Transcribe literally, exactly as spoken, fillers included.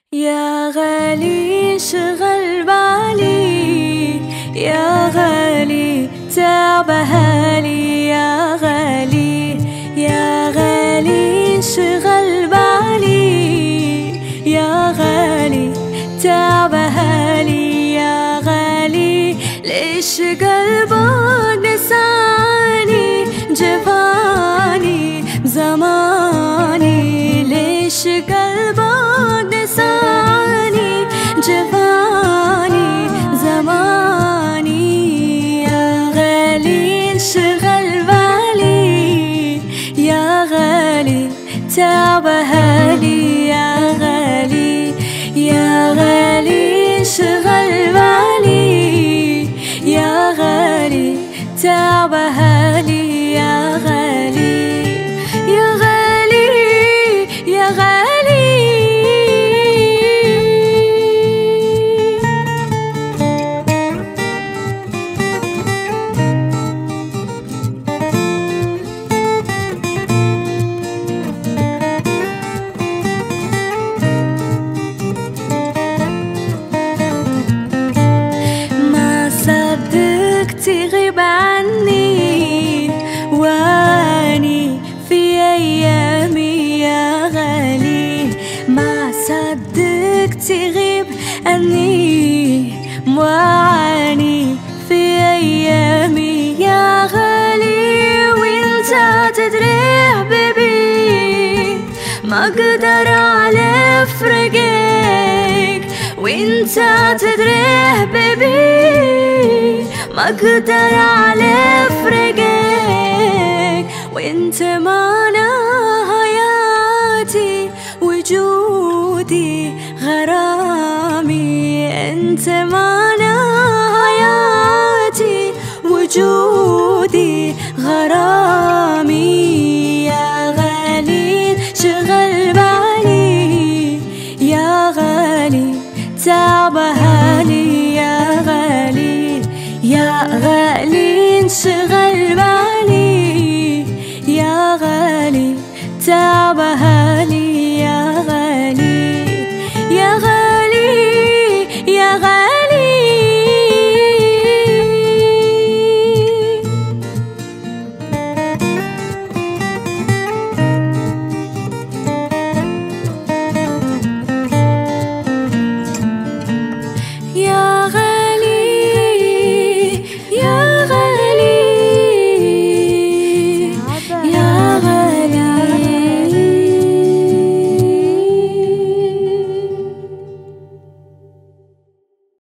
يا غالي شغل بالي، يا غالي تعب هالي، يا غالي يا غالي شغل بالي، يا غالي تعب هالي، يا غالي ليش قلبك نساني جفاني بزماني، ليش قلبك نساني جفاني زماني، يا غالي انشغل بالي، يا غالي تعب هالي، يا غالي يا غالي انشغل بالي، يا غالي تعب هالي، يا غالي يا غالي يا غالي. تغيب عني واني في أيامي، يا غالي ما صدق تغيب عني واني في أيامي، يا غالي وانت تدري حبيبي ما اقدر على فراقك، وانت تدري حبيبي ما اقدر على فراقك، وانت معنا حياتي وجودي غرامي، انت معنا حياتي وجودي غرامي، يا غالي شغل بالي، يا غالي